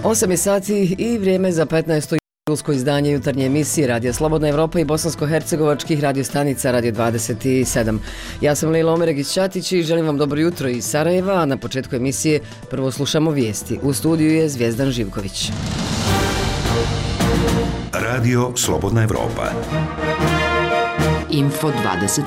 8 je sati i vrijeme za 15. julsko izdanje jutarnje emisije Radija Slobodna Evropa i bosansko-hercegovačkih radiostanica Radio 27. Ja sam Lejla Omeregić-Ćatić i želim vam dobro jutro iz Sarajeva, a na početku emisije prvo slušamo vijesti. U studiju je Zvijezdan Živković. Radio Slobodna Evropa. Info 27.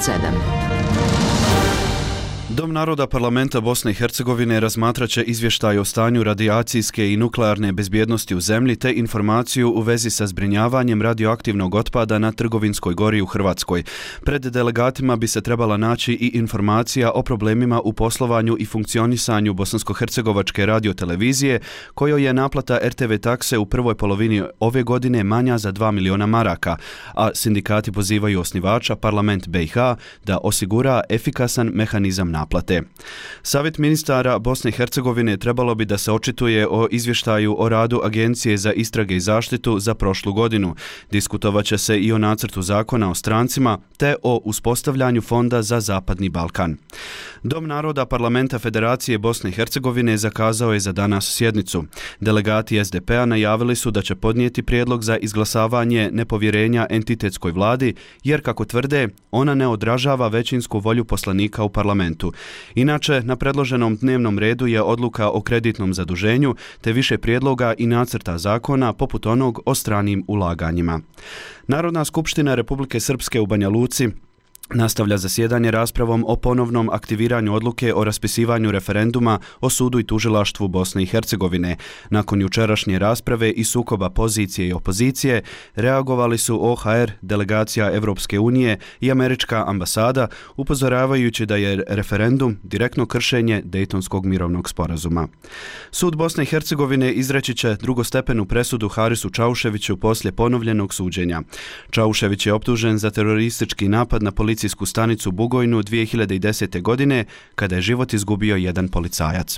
Dom naroda parlamenta Bosne i Hercegovine razmatraće izvještaj o stanju radijacijske i nuklearne bezbjednosti u zemlji te informaciju u vezi sa zbrinjavanjem radioaktivnog otpada na Trgovinskoj gori u Hrvatskoj. Pred delegatima bi se trebala naći i informacija o problemima u poslovanju i funkcionisanju bosansko-hercegovačke radiotelevizije, kojoj je naplata RTV takse u prvoj polovini ove godine manja za 2 miliona maraka, a sindikati pozivaju osnivača, parlament BiH, da osigura efikasan mehanizam naplate. Savjet ministara Bosne i Hercegovine trebalo bi da se očituje o izvještaju o radu Agencije za istrage i zaštitu za prošlu godinu. Diskutovaće se i o nacrtu zakona o strancima te o uspostavljanju fonda za Zapadni Balkan. Dom naroda parlamenta Federacije Bosne i Hercegovine zakazao je za danas sjednicu. Delegati SDP-a najavili su da će podnijeti prijedlog za izglasavanje nepovjerenja entitetskoj vladi, jer kako tvrde, ona ne odražava većinsku volju poslanika u parlamentu. Inače, na predloženom dnevnom redu je odluka o kreditnom zaduženju, te više prijedloga i nacrta zakona poput onog o stranim ulaganjima. Narodna skupština Republike Srpske u Banja Luci nastavlja zasjedanje raspravom o ponovnom aktiviranju odluke o raspisivanju referenduma o sudu i tužilaštvu Bosne i Hercegovine. Nakon jučerašnje rasprave i sukoba pozicije i opozicije, reagovali su OHR, delegacija Evropske unije i američka ambasada, upozoravajući da je referendum direktno kršenje Dejtonskog mirovnog sporazuma. Sud Bosne i Hercegovine izreći će drugostepenu presudu Harisu Čauševiću poslije ponovljenog suđenja. Čaušević je optužen za teroristički napad na policijsku stanicu Bugojnu 2010. godine, kada je život izgubio jedan policajac.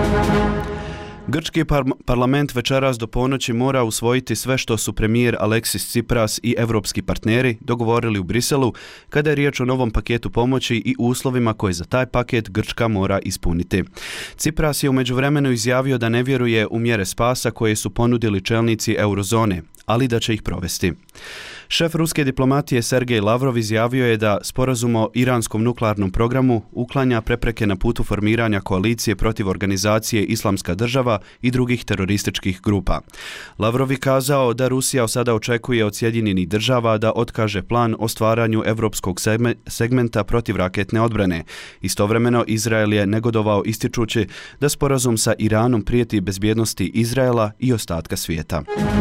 Grčki parlament večeras do ponoći mora usvojiti sve što su premijer Aleksis Tsipras i evropski partneri dogovorili u Briselu kada je riječ o novom paketu pomoći i uslovima koje za taj paket Grčka mora ispuniti. Tsipras je u međuvremenu izjavio da ne vjeruje u mjere spasa koje su ponudili čelnici eurozone, ali da će ih provesti. Šef ruske diplomatije Sergej Lavrov izjavio je da sporazum o iranskom nuklearnom programu uklanja prepreke na putu formiranja koalicije protiv organizacije Islamska država i drugih terorističkih grupa. Lavrov je kazao da Rusija sada očekuje od Sjedinjenih država da otkaže plan o stvaranju evropskog segmenta protiv raketne odbrane. Istovremeno Izrael je negodovao ističući da sporazum sa Iranom prijeti bezbjednosti Izraela i ostatka svijeta.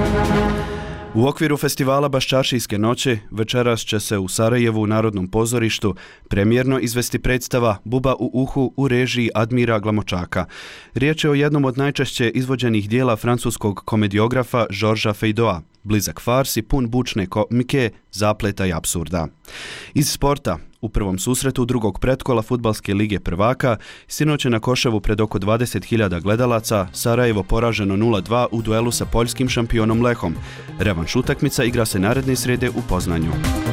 U okviru festivala Baščaršijske noći večeras će se u Sarajevu u Narodnom pozorištu premijerno izvesti predstava Buba u uhu u režiji Admira Glamočaka. Riječ je o jednom od najčešće izvođenih dijela francuskog komediografa Georgesa Feydeau, blizak farsi pun bučne komike, zapleta i apsurda. Iz sporta, u prvom susretu drugog pretkola Fudbalske lige prvaka, sinoć je na Koševu pred oko 20.000 gledalaca Sarajevo poraženo 0-2 u duelu sa poljskim šampionom Lehom. Revanš utakmica igra se naredne srijede u Poznanju.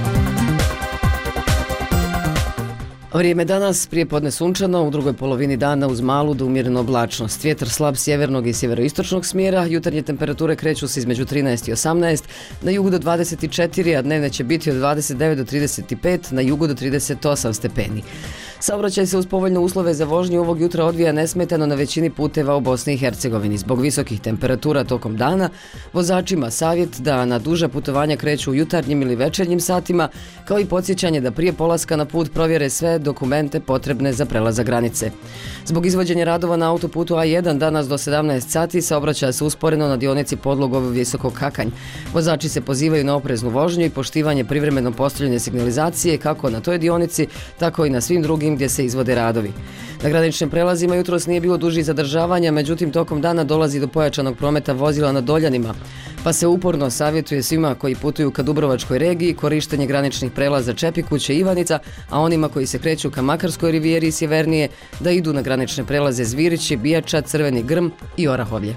Vrijeme danas prije podne sunčano, u drugoj polovini dana uz malu do umjerenu oblačnost. Vjetar slab sjevernog i sjeveroistočnog smjera, jutarnje temperature kreću se između 13 i 18, na jugu do 24, a dnevne će biti od 29 do 35, na jugu do 38 stepeni. Saobraćaj se uz povoljne uslove za vožnju ovog jutra odvija nesmetano na većini puteva u Bosni i Hercegovini. Zbog visokih temperatura tokom dana, vozačima savjet da na duža putovanja kreću u jutarnjim ili večernjim satima, kao i podsjećanje da prije polaska na put provjere sve dokumente potrebne za prelazak granice. Zbog izvođenja radova na autoputu A1 danas do 17 sati saobraćaja se usporeno na dionici Podlogov Visokog Hakanj. Vozači se pozivaju na opreznu vožnju i poštivanje privremeno postavljene signalizacije kako na toj dionici, tako i na svim drugim gdje se izvode radovi. Na graničnim prelazima jutros nije bilo dužih zadržavanja, međutim tokom dana dolazi do pojačanog prometa vozila na Doljanima, pa se uporno savjetuje svima koji putuju ka Dubrovačkoj regiji korištenje graničnih prelaza Čepikuće i Ivanica, a onima koji se kreću ka Makarskoj rivijeri i sjevernije da idu na granične prelaze Zvirići, Bijača, Crveni Grm i Orahovlje.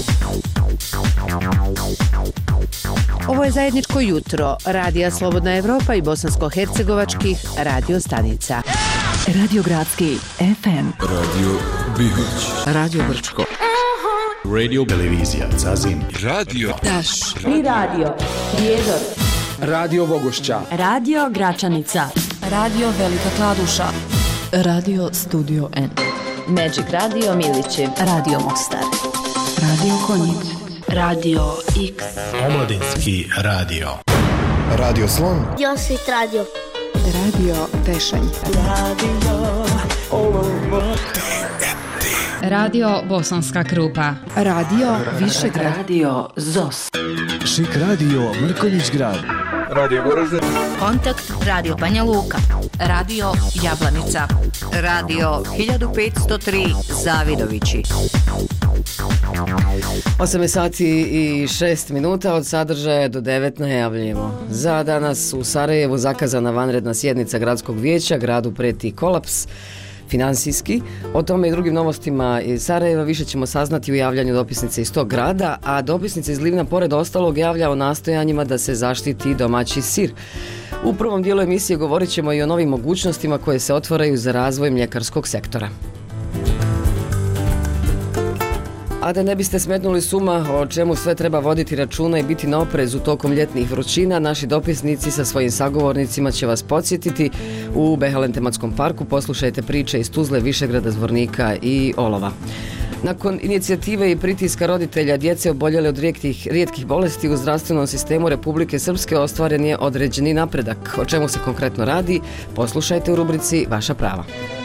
Ovo je zajedničko jutro Radija Slobodna Evropa i bosansko-hercegovačkih radiostanica. Radio Gradski FM, Radio Bihać, Radio Brčko, Radio, televizija Zazin, radio Daš i radio Prijedor, radio Vogošća, radio Gračanica, radio Velika Kladuša, radio Studio N, Magic Radio Milići, radio Mostar, radio Konjic, radio X, Omladinski radio, Radio Slon, Josit radio, Radio Tešanj, Radio Bosanska Krupa, Radio Višegrad, radio ZOS, Šik radio Mrkonjić Grad, radio Goražde, Kontakt radio Banja Luka, radio Jablanica, radio 1503 Zavidovići. 8 sati i 6 minuta, od sadržaja do 9 najavljujemo. Za danas u Sarajevu zakazana vanredna sjednica gradskog vijeća, gradu prijeti kolaps financijski. O tome i drugim novostima iz Sarajeva više ćemo saznati u javljanju dopisnice iz tog grada, a dopisnica iz Livna pored ostalog javlja o nastojanjima da se zaštiti domaći sir. U prvom dijelu emisije govorit ćemo i o novim mogućnostima koje se otvaraju za razvoj mljekarskog sektora. A da ne biste smetnuli s uma o čemu sve treba voditi računa i biti na oprezu tokom ljetnih vrućina, naši dopisnici sa svojim sagovornicima će vas podsjetiti. U Behelen tematskom parku poslušajte priče iz Tuzle, Višegrada, Zvornika i Olova. Nakon inicijative i pritiska roditelja djece oboljele od rijetkih bolesti u zdravstvenom sistemu Republike Srpske ostvaren je određeni napredak. O čemu se konkretno radi, poslušajte u rubrici Vaša prava.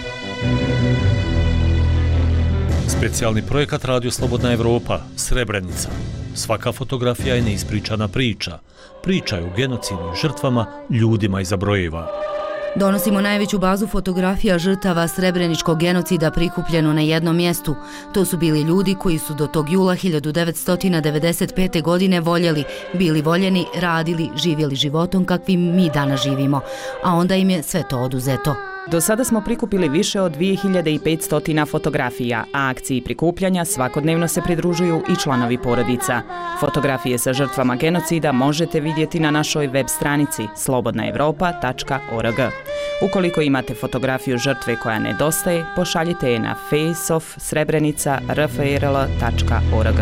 Specijalni projekat Radio Slobodna Evropa, Srebrenica. Svaka fotografija je neispričana priča. Priča je o genocidu i žrtvama, ljudima iza brojeva. Donosimo najveću bazu fotografija žrtava srebreničkog genocida prikupljeno na jednom mjestu. To su bili ljudi koji su do tog jula 1995. godine voljeli, bili voljeni, radili, živjeli životom kakvim mi danas živimo. A onda im je sve to oduzeto. Do sada smo prikupili više od 2500 fotografija, a akciji prikupljanja svakodnevno se pridružuju i članovi porodica. Fotografije sa žrtvama genocida možete vidjeti na našoj web stranici slobodnaevropa.org. Ukoliko imate fotografiju žrtve koja nedostaje, pošaljite je na faceof.srebrenica.rfrl.org.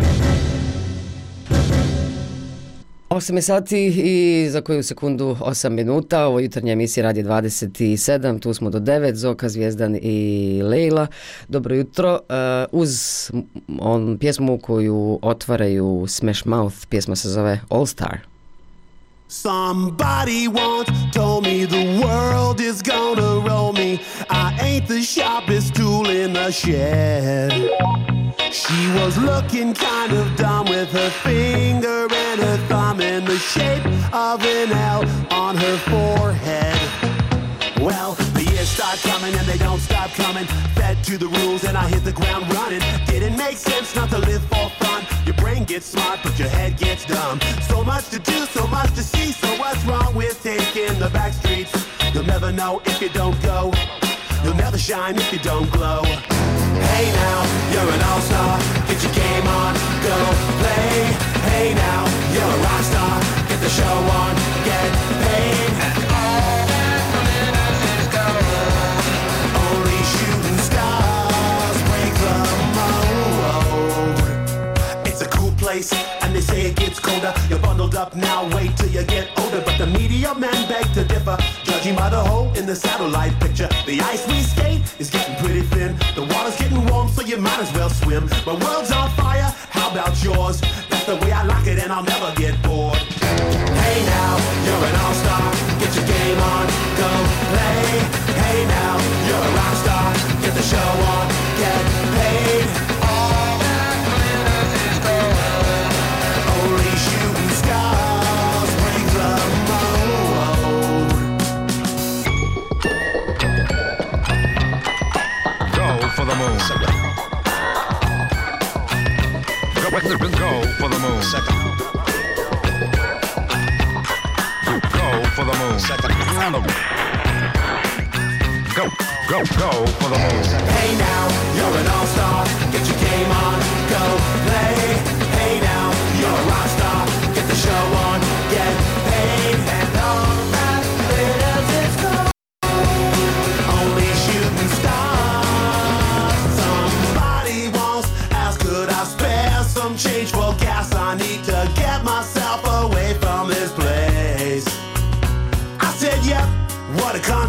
8 sati i za koju sekundu 8 minuta. Ovo jutarnja emisija Radi 27, tu smo do 9, Zoka, Zvijezdan i Lejla. Dobro jutro. Uz pjesmu koju otvaraju Smash Mouth, pjesma se zove All Star. Somebody once told me the world is gonna roll me. I ain't the sharpest tool in the shed. She was looking kind of dumb with her finger and her thumb in the shape of an L on her forehead. Well, the years start coming and they don't stop coming. Fed to the rules and I hit the ground running. Didn't make sense not to live for fun. Your brain gets smart but your head gets dumb. So much to do, so much to see. So what's wrong with taking the back streets? You'll never know if you don't go. You'll never shine if you don't glow. Hey now, you're an all-star. Get your game on, go play. Hey now, you're a rock star. Get the show on, get paid. And all that glitters is gold. Only shooting stars break the mold. It's a cool place, and they say it gets colder. You're bundled up now, wait till you get older. But the media men beg to differ, judging by the hole in the satellite picture. The ice we skate is getting pretty thin. The water's getting warm, so you might as well swim. My world's on fire, how about yours? That's the way I like it, and I'll never get bored. Hey now, you're an all-star. Get your game on, go play. Hey now, you're a rock star. Get the show on, get paid. All that glitters is gold. Only shooting stars break the mold. Go for the moon. Go for the moon. Go for the moon. Go for the moon. Hey now, you're an all-star. Get your game on, go play. Hey now, you're a rock star. Get the show on, get paid. And all that glitters is gold. Only shooting stars. Somebody once asked, could I spare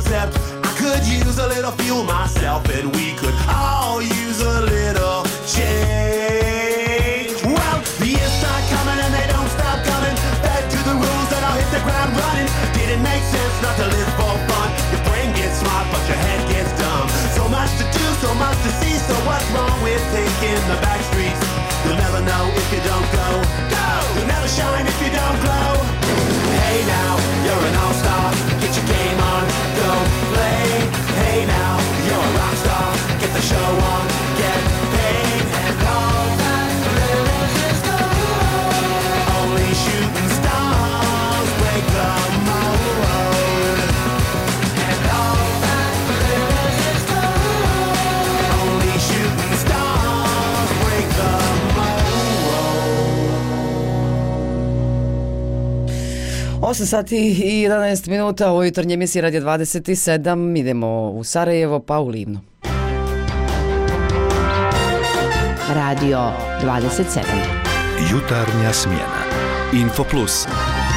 concept. I could use a little fuel myself, and we could all use a little change. Well, the years start coming and they don't stop coming. Fed to the rules that I'll hit the ground running. Didn't make sense not to live for fun. Your brain gets smart, but your head gets dumb. So much to do, so much to see. So what's wrong with taking the back streets? You'll never know if you don't go. Go! You'll never shine if you don't glow. Hey now, you're an all-star. Get your game on, go play. Hey now, you're a rock star. Get the show on, get paid. And all that glitters is gold. Only shooting stars break the mold. And all that glitters is gold. Only shooting stars break the mold. 8 sati i 11 minuta u jutarnje emisiji Radio 27. Idemo u Sarajevo pa u Livno. Radio 27. Jutarnja smjena. Info Plus.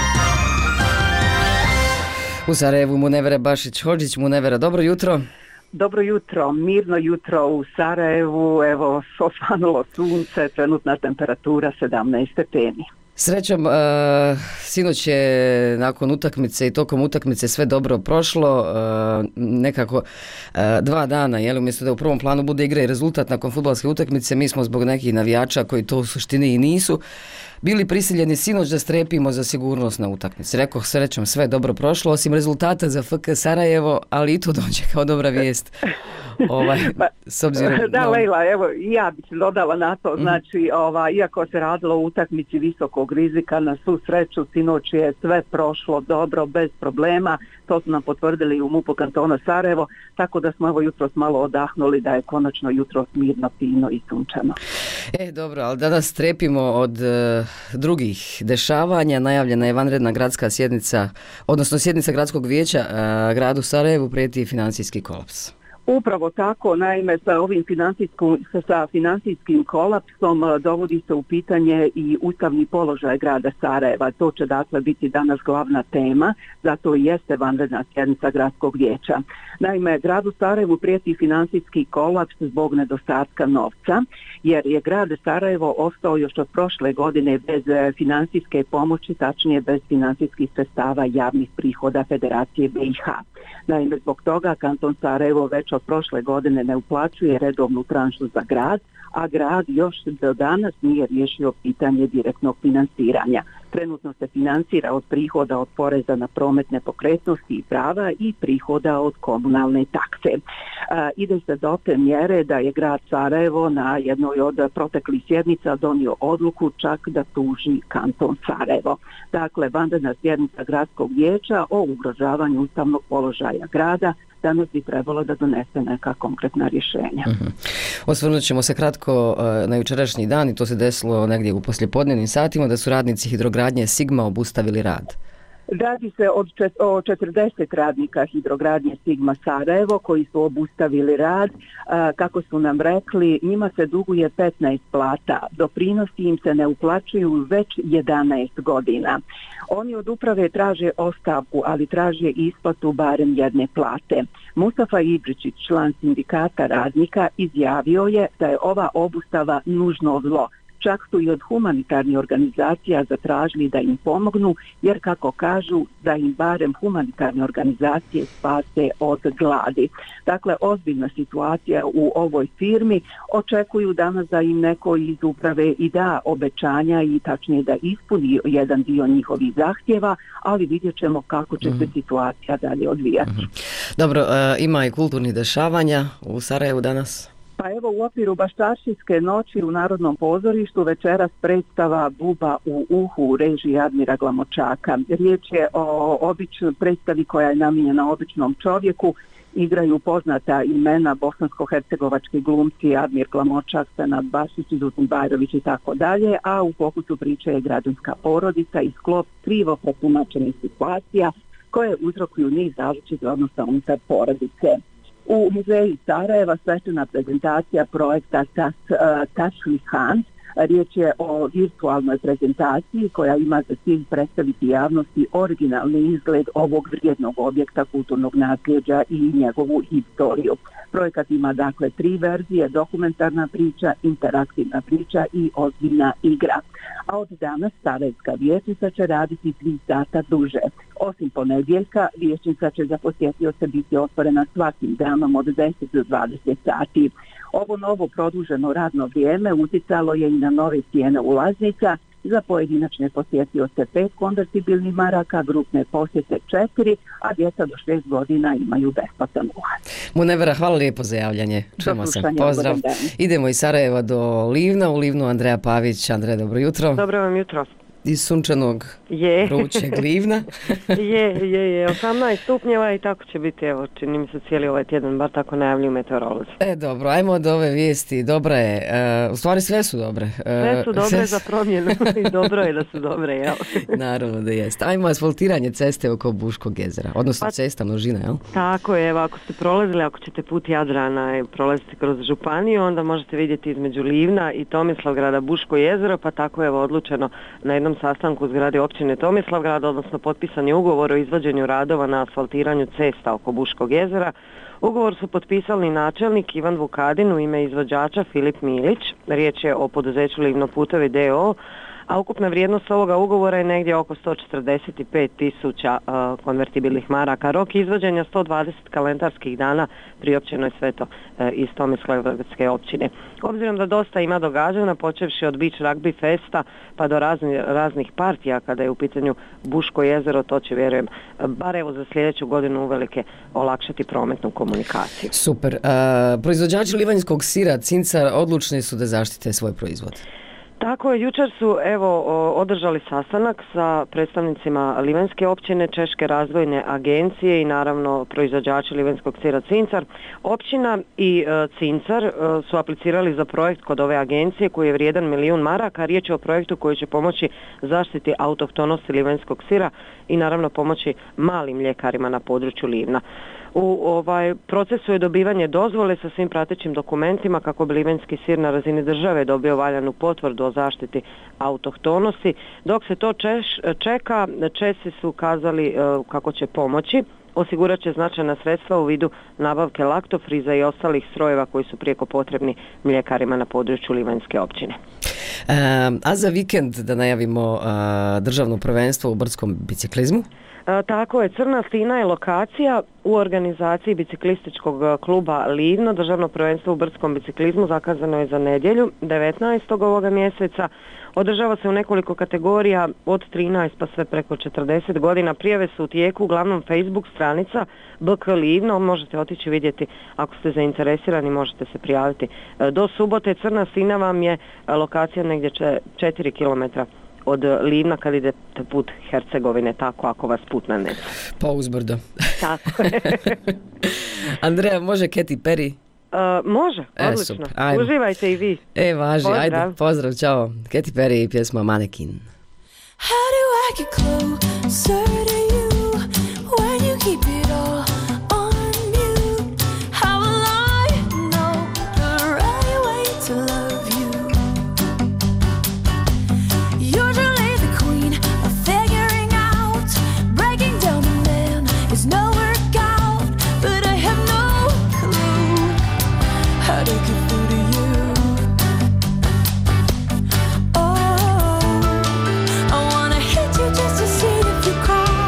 U Sarajevu Munevera Bašić-Hodžić. Munevera, dobro jutro. Dobro jutro, mirno jutro u Sarajevu, evo osvanulo sunce, trenutna temperatura 17 stepeni. Srećom, sinoć je nakon utakmice i tokom utakmice sve dobro prošlo, nekako 2 dana, umjesto da u prvom planu bude igra i rezultat nakon fudbalske utakmice, mi smo zbog nekih navijača koji to u suštini i nisu, bili prisiljeni sinoć da strepimo za sigurnost na utakmici. Rekoh, srećom, sve dobro prošlo, osim rezultata za FK Sarajevo, ali i to dođe kao dobra vijest. S obzirom, da, Lejla, evo i ja bih dodala na to, znači iako se radilo o utakmici visokog rizika, na svu sreću sinoć je sve prošlo dobro, bez problema, to su nam potvrdili u MUP-u kantona Sarajevo, tako da smo evo jutros malo odahnuli da je konačno jutros mirno, fino i sunčano. Dobro, ali danas strepimo od drugih dešavanja. Najavljena je vanredna gradska sjednica, odnosno sjednica gradskog vijeća gradu Sarajevu, prijeti financijski kolaps. Upravo tako, naime sa financijskim kolapsom dovodi se u pitanje i ustavni položaj grada Sarajeva. To će dakle biti danas glavna tema, zato i jeste vanredna sjednica gradskog vijeća. Naime, gradu Sarajevu prijeti financijski kolaps zbog nedostatka novca, jer je grad Sarajevo ostao još od prošle godine bez financijske pomoći, tačnije bez financijskih sredstava javnih prihoda Federacije BiH. Naime, zbog toga kanton Sarajevo već od prošle godine ne uplaćuje redovnu tranšu za grad, a grad još do danas nije riješio pitanje direktnog financiranja. Trenutno se financira od prihoda od poreza na promet nepokretnosti i prava i prihoda od komunalne takse. Ide se do te mjere da je grad Sarajevo na jednoj od proteklih sjednica donio odluku čak da tuži kanton Sarajevo. Dakle, vanredna sjednica gradskog vijeća o ugrožavanju ustavnog položaja grada danas bi trebalo da donese neka konkretna rješenja. Osvrnut ćemo se kratko na jučerašnji dan i to se desilo negdje u poslijepodnevnim satima da su radnici hidrogradnje Sigma obustavili rad. Radi se o 40 radnika hidrogradnje Sigma Sarajevo koji su obustavili rad. Kako su nam rekli, njima se duguje 15 plata. Doprinosi im se ne uplaćuju već 11 godina. Oni od uprave traže ostavku, ali traže isplatu barem jedne plate. Mustafa Ibričić, član sindikata radnika, izjavio je da je ova obustava nužno zlo. Čak su i od humanitarnih organizacija zatražili da im pomognu, jer kako kažu da im barem humanitarne organizacije spase od gladi. Dakle, ozbiljna situacija u ovoj firmi. Očekuju danas da im neko iz uprave i da obećanja i tačnije da ispuni jedan dio njihovih zahtjeva, ali vidjet ćemo kako će se situacija dalje odvijati. Dobro, ima i kulturnih dešavanja u Sarajevu danas? Pa evo u okviru Baščaršijske noći u Narodnom pozorištu večeras predstava Buba u uhu u režiji Admira Glamočaka. Riječ je o predstavi koja je namijenjena običnom čovjeku. Igraju poznata imena bosansko-hercegovački glumci Admir Glamočak, Senad Bašić, Zutin Bajrović i tako dalje, a u fokusu priče je građanska porodica i sklop krivo protumačenih situacija koje uzrokuju niz različitih odnosa unutar porodice. U muzeju Sarajeva svečana prezentacija projekta Tashli Hans, Riječ je o virtualnoj prezentaciji koja ima za cilj predstaviti javnosti originalni izgled ovog vrijednog objekta kulturnog nasljeđa i njegovu historiju. Projekat ima dakle 3 verzije: dokumentarna priča, interaktivna priča i ozbiljna igra. A od danas Sarajevska vijećnica će raditi 3 sata duže. Osim ponedjeljka, vijećnica će za posjetioce biti otvorena svakim danom od 10 do 20 sati. Ovo novo produženo radno vrijeme uticalo je i na nove cijene ulaznica. Za pojedinačne posjetioce 5 konvertibilnih maraka, grupne posjete 4, a djeca do 6 godina imaju besplatan ulaz. Munevera, hvala lijepo za javljanje. Čujemo se. Pozdrav. Idemo iz Sarajeva do Livna. U Livnu Andreja Pavić. Andreja, dobro jutro. Dobro vam jutro. Iz sunčanog vrućeg Livna. je. 18 stupnjeva i tako će biti, evo, čini mi se cijeli ovaj tjedan, bar tako najavljuju meteorolozi. Dobro, ajmo od ove vijesti. Dobra je, u stvari sve su dobre. Sve su dobre za promjenu i dobro je da su dobre, jel? Naravno da jest. Ajmo asfaltiranje ceste oko Buškog jezera, odnosno cesta množina, jel? Tako je, evo, ako ste prolazili, ako ćete put Jadrana i prolaziti kroz županiju, onda možete vidjeti između Livna i Tomislavgrada Buško jezero, pa tako je odlučeno na jednom sastanku u zgradi općine Tomislavgrad, odnosno potpisan je ugovor o izvođenju radova na asfaltiranju cesta oko Buškog jezera. Ugovor su potpisali načelnik Ivan Vukadin u ime izvođača Filip Milić. Riječ je o poduzeću Livno putevi d.o.o., a ukupna vrijednost ovoga ugovora je negdje oko 145.000 konvertibilnih maraka. Rok izvođenja 120 kalendarskih dana, priopćeno je sve to iz Tomislavgradske općine. Obzirom da dosta ima događanja, počevši od Beach Rugby Festa pa do raznih partija kada je u pitanju Buško jezero, to će, vjerujem, bar evo za sljedeću godinu uvelike olakšati prometnu komunikaciju. Super. Proizvođači livanjskog sira Cincar odlučni su da zaštite svoj proizvod. Tako je, jučer su održali sastanak sa predstavnicima Livanjske općine, Češke razvojne agencije i naravno proizvođači livanjskog sira Cincar. Općina i Cincar su aplicirali za projekt kod ove agencije koji je vrijedan 1 milijun maraka. Riječ je o projektu koji će pomoći zaštiti autohtonosti livanjskog sira i naravno pomoći malim mljekarima na području Livna. U procesu je dobivanje dozvole sa svim pratećim dokumentima kako bi livanjski sir na razini države dobio valjanu potvrdu o zaštiti autohtonosti. Dok se to čeka, Česi su kazali kako će pomoći. Osigurat će značajna sredstva u vidu nabavke laktofriza i ostalih strojeva koji su prijeko potrebni mljekarima na području Livanjske općine. A za vikend da najavimo državno prvenstvo u brdskom biciklizmu? Tako je, Crna Stina je lokacija u organizaciji biciklističkog kluba Livno. Državno prvenstvo u brdskom biciklizmu zakazano je za nedjelju 19. ovoga mjeseca. Održava se u nekoliko kategorija od 13 pa sve preko 40 godina. Prijave su u tijeku, uglavnom Facebook stranica BK Livno. Možete otići vidjeti ako ste zainteresirani, možete se prijaviti. Do subote Crna Stina vam je lokacija negdje 4 km od Livna kad idete put Hercegovine, tako ako vas put nanese. Pa uzbrdo. Tako je. Andreja, može Katy Perry? Može, odlično. Uživajte i vi. Važi, pozdrav. Ajde, pozdrav, čao. Katy Perry i pjesma Mannequin. How do I get closer to you when you keep it all on mute? How will I know the right way to love you? Usually the queen of figuring out, breaking down a man is no workout, but I have no clue how to get through to you. Oh, I wanna hit you just to see if you cry.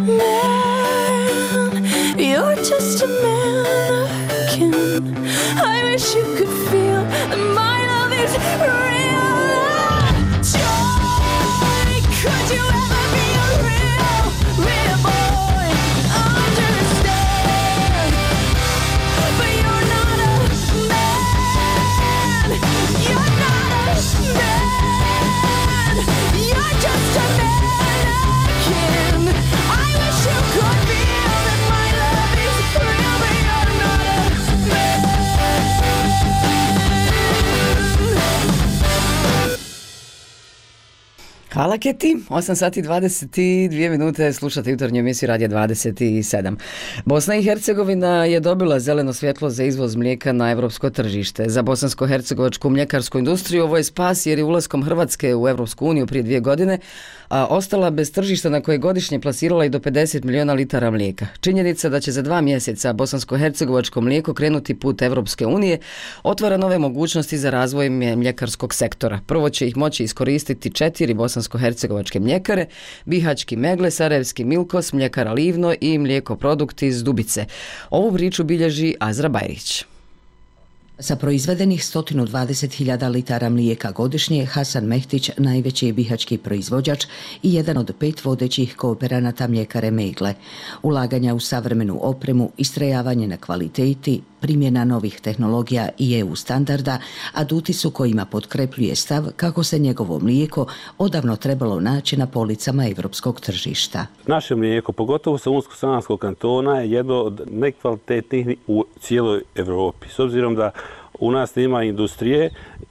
man. You're just a mannequin. I wish you could feel that my love is real. Joy, could you ever be a real boy? Understand, but you're not a man. You're not a man. You're just a mannequin. I wish you could feel that my love is real, but you're not a man. Hvala Keti, 8 sati 22 minute, slušate jutarnju emisiju Radija 27. Bosna i Hercegovina je dobila zeleno svjetlo za izvoz mlijeka na europsko tržište. Za bosansko-hercegovačku mljekarsku industriju ovo je spas jer je ulaskom Hrvatske u Europsku uniju prije 2 godine ostala bez tržišta na koje godišnje plasirala i do 50 milijuna litara mlijeka. Činjenica da će za 2 mjeseca bosansko-hercegovačko mlijeko krenuti put Europske unije otvara nove mogućnosti za razvoj mljekarskog sektora. Prvo će ih moći iskoristiti 4 bosansko-hercegovačke mljekare, Bihaćki Megle, Sarajevski Milkos, Mljekara Livno i Mlijekoprodukti iz Dubice. Ovu priču bilježi Azra Bajrić. Sa proizvedenih 120.000 litara mlijeka godišnje, Hasan Mehtić najveći je bihaćki proizvođač i jedan od 5 vodećih kooperanata mljekare Megle. Ulaganja u savremenu opremu, istrajavanje na kvaliteti, primjena novih tehnologija i EU standarda, aduti su kojima potkrepljuje stav kako se njegovo mlijeko odavno trebalo naći na policama europskog tržišta. Naše mlijeko, pogotovo sa Unsko-Sanskog kantona, je jedno od najkvalitetnijih u cijeloj Europi. S obzirom da u nas nema industrije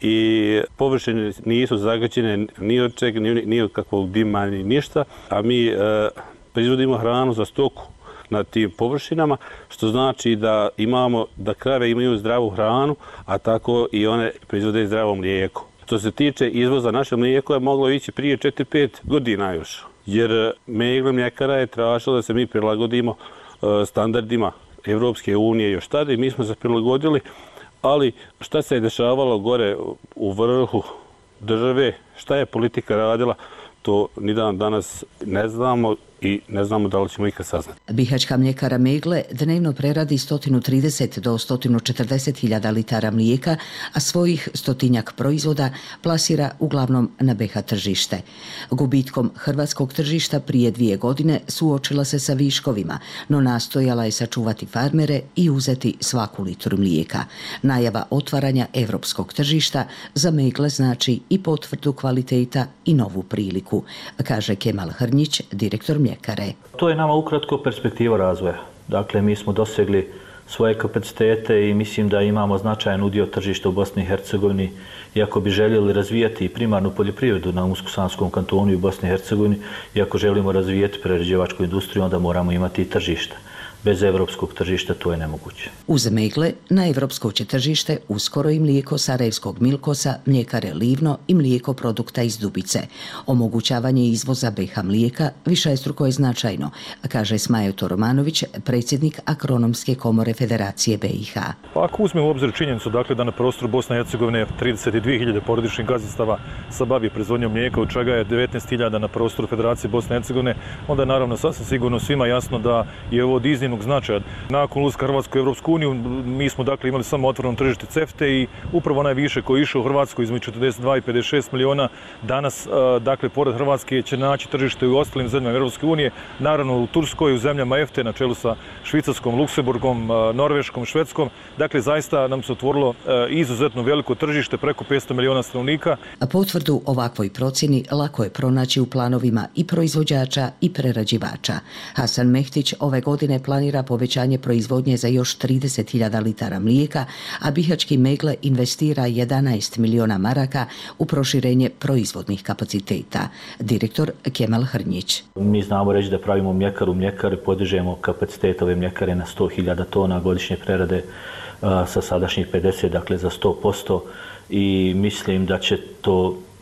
i površine nisu zagađene ni od čega, ni od kakvog dima, ni ništa, a mi proizvodimo hranu za stoku na tim površinama, što znači da da krave imaju zdravu hranu, a tako i one proizvode zdravo mlijeko. Što se tiče izvoza, naše mlijeko je moglo ići prije 4-5 godina još, jer Megle mljekara je tražila da se mi prilagodimo standardima Evropske unije još tada i mi smo se prilagodili, ali šta se je dešavalo gore u vrhu države, šta je politika radila, to ni dan danas ne znamo i ne znamo da li ćemo ikad saznati. Bihaćka mljekara Megle dnevno preradi 130 do 140.000 litara mlijeka, a svojih 100-tinjak proizvoda plasira uglavnom na BiH tržište. Gubitkom hrvatskog tržišta prije 2 godine suočila se sa viškovima, no nastojala je sačuvati farmere i uzeti svaku litru mlijeka. Najava otvaranja europskog tržišta za Megle znači i potvrdu kvaliteta i novu priliku, kaže Kemal Hrnjić, direktor mljekare. To je nama ukratko perspektiva razvoja. Dakle, mi smo dosegli svoje kapacitete i mislim da imamo značajan udio tržišta u Bosni i Hercegovini. Iako bi željeli razvijati primarnu poljoprivredu na Unsko-Sanskom kantonu i u Bosni i Hercegovini, i ako želimo razvijati prerađivačku industriju, onda moramo imati i tržište. Bez evropskog tržišta to je nemoguće. Uz Megle na evropsko će tržište uskoro i mlijeko Sarajevskog Milkosa, Mljekare Livno i Mlijekoprodukta iz Dubice. Omogućavanje izvoza BiH mlijeka višestruko je značajno, kaže Smajo Toromanović, predsjednik Agronomske komore Federacije BiH. Pa ako uzmemo u obzir činjenicu da na prostoru Bosne i Hercegovine 32.000 porodičnih gazdinstava se bavi proizvodnjom mlijeka, od čega je 19.000 na prostoru Federacije Bosne i Hercegovine, onda je naravno sasvim sigurno svima jasno da je ovo od iznimnog značaja. Nakon ulaska Hrvatske u Europsku uniju mi smo imali samo otvoreno tržište CEFTA i upravo najviše koji je išao u Hrvatsku između 42 i 56 miliona. Danas, pored Hrvatske će naći tržište u ostalim zemljama Europske unije, naravno u Turskoj, u zemljama EFTA na čelu sa Švicarskom, Luksemburgom, Norveškom, Švedskom. Dakle, zaista nam se otvorilo izuzetno veliko tržište, preko 500 miliona stanovnika. Potvrdu ovakvoj procjeni lako je pronaći u planovima i proizvođača i prerađivača. Hasan Mehtić ove godine planira povećanje proizvodnje za još 30.000 litara mlijeka, a bihaćki Megle investira 11 miliona maraka u proširenje proizvodnih kapaciteta. Direktor Kemal Hrnjić. Mi znamo reći da pravimo mljekare, podižemo kapacitet ove mljekare na 100.000 tona godišnje prerade sa sadašnjih 50, dakle za 100%, i mislim da će to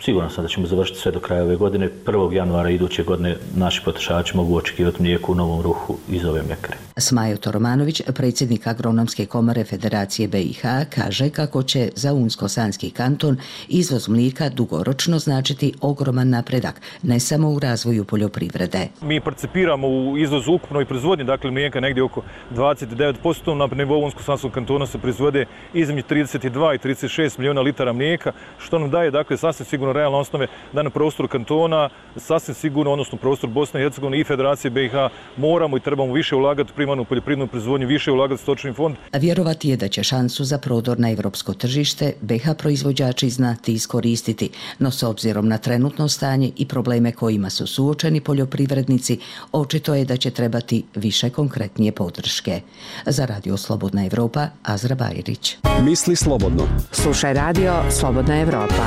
Siguran sam da ćemo završiti sve do kraja ove godine. 1. januara iduće godine naši potrošači mogu očekivati mlijeko u novom ruhu iz ove mljekare. Smajo Toromanović, predsjednik Agronomske komore Federacije BiH, kaže kako će za Unsko-Sanski kanton izvoz mlijeka dugoročno značiti ogroman napredak, ne samo u razvoju poljoprivrede. Mi participiramo u izvozu ukupnoj proizvodnji, dakle mlijeka negdje oko 29%, na nivou Unsko-Sanskog kantona se proizvode između 32 i 36 milijuna litara mlijeka, što nam daje dakle sasvim sigurno realne osnove da na prostoru kantona, sasvim sigurno, odnosno prostor Bosne i Hercegovine i Federacije BiH moramo i trebamo više ulagati u primarnu poljoprivrednu proizvodnju, više ulagati u stočni fond. Vjerovati je da će šansu za prodor na evropsko tržište BiH proizvođači znati iskoristiti, no s obzirom na trenutno stanje i probleme kojima su suočeni poljoprivrednici, očito je da će trebati više konkretnije podrške. Za Radio Slobodna Evropa, Azra Bajrić. Misli slobodno. Slušaj Radio Slobodna Evropa.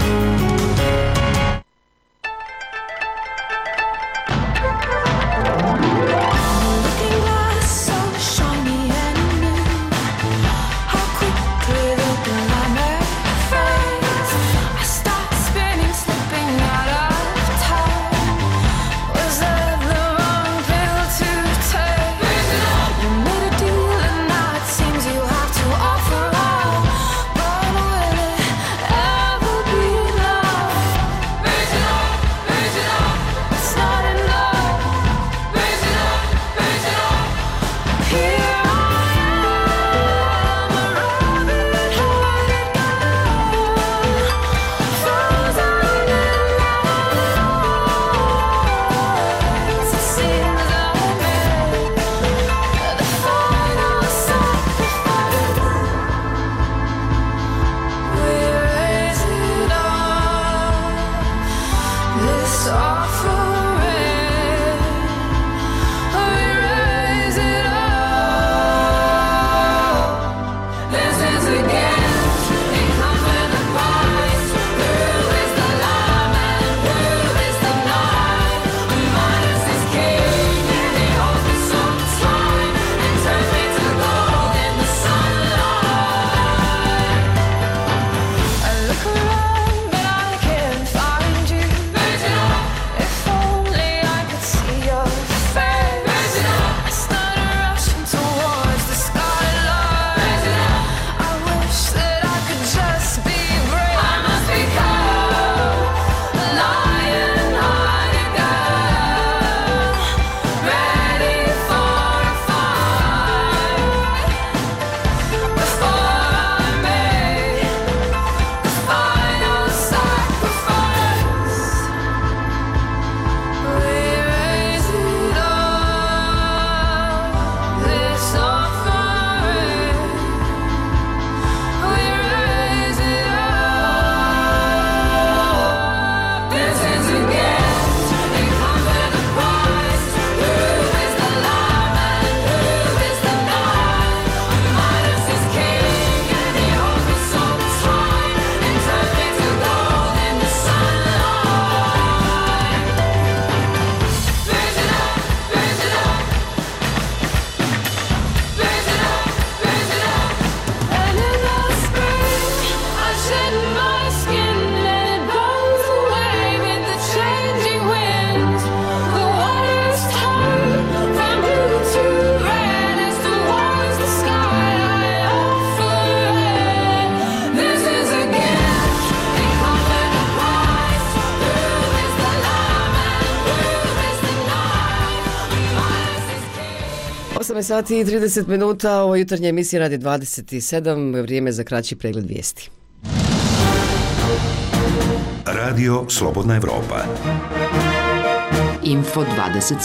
Sati i 30 minuta, ovo jutarnje emisije radi 27, vrijeme za kraći pregled vijesti. Radio Slobodna Evropa. Info 27.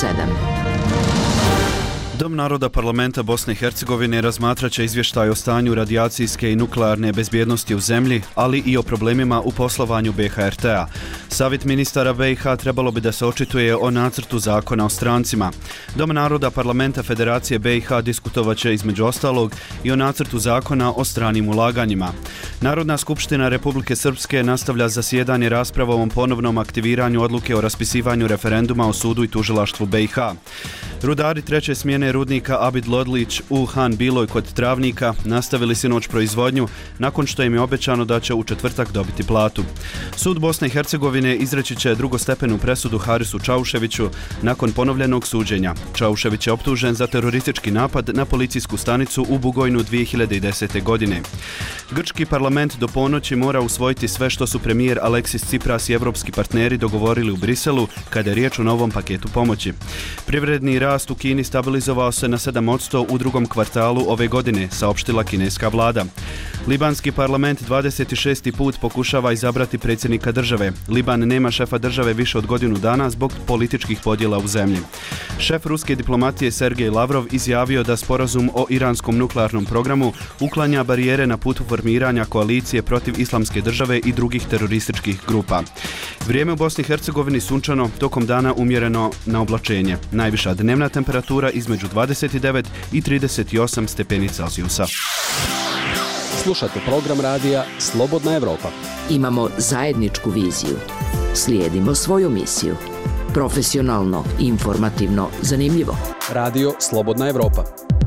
Dom naroda parlamenta Bosne i Hercegovine razmatraće izvještaj o stanju radijacijske i nuklearne bezbjednosti u zemlji, ali i o problemima u poslovanju BiH-a. Savjet ministara BiH trebalo bi da se očituje o nacrtu zakona o strancima. Dom naroda parlamenta Federacije BiH diskutovaće između ostalog i o nacrtu zakona o stranim ulaganjima. Narodna skupština Republike Srpske nastavlja zasjedanje raspravom o ponovnom aktiviranju odluke o raspisivanju referenduma o sudu i tužilaštvu BiH. Rudari treće smjene rudnika Abid Lodlić u Han Biloj kod Travnika nastavili sinoć proizvodnju nakon što im je obećano da će u četvrtak dobiti platu. Sud Bosne i Hercegovine izreći će drugostepenu presudu Harisu Čauševiću nakon ponovljenog suđenja. Čaušević je optužen za teroristički napad na policijsku stanicu u Bugojnu 2010. godine. Grčki parlament do ponoći mora usvojiti sve što su premijer Aleksis Tsipras i evropski partneri dogovorili u Briselu kada je riječ o novom paketu pomoći. Privredni rast u Kini stabilizovao se na 7% u drugom kvartalu ove godine, saopštila kineska vlada. Libanski parlament 26. put pokušava izabrati predsjednika države. Liban nema šefa države više od godinu dana zbog političkih podjela u zemlji. Šef ruske diplomatije Sergej Lavrov izjavio da sporazum o iranskom nuklearnom programu uklanja barijere na putu formiranja koalicije protiv islamske države i drugih terorističkih grupa. Vrijeme u Bosni i Hercegovini sunčano, tokom dana umjereno na oblačenje. Najviša dnevna temperatura između 29 i 38 stepeni Celzijusa. Slušate program radija Slobodna Evropa. Imamo zajedničku viziju. Slijedimo svoju misiju. Profesionalno, informativno, zanimljivo. Radio Slobodna Evropa.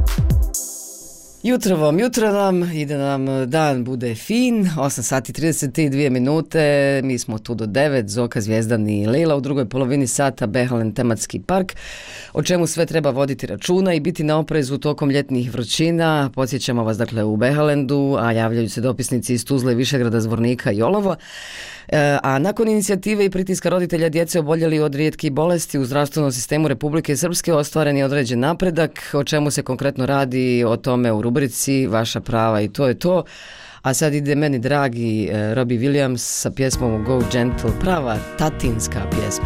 Jutro nam i da nam dan bude fin, 8 sati 32 minute, mi smo tu do 9, Zoka, Zvijezdan i Lejla, u drugoj polovini sata Behalen tematski park, o čemu sve treba voditi računa i biti na oprezu tokom ljetnih vrućina. Podsjećamo vas dakle u Behalendu, a javljaju se dopisnici iz Tuzle, Višegrada, Zvornika i Olova. A nakon inicijative i pritiska roditelja djece oboljeli od rijetkih bolesti u zdravstvenom sistemu Republike Srpske ostvaren je određen napredak. O čemu se konkretno radi, o tome u rubrici Vaša prava i to je to. A sad ide meni dragi Robbie Williams sa pjesmom Go Gentle, prava tatinska pjesma.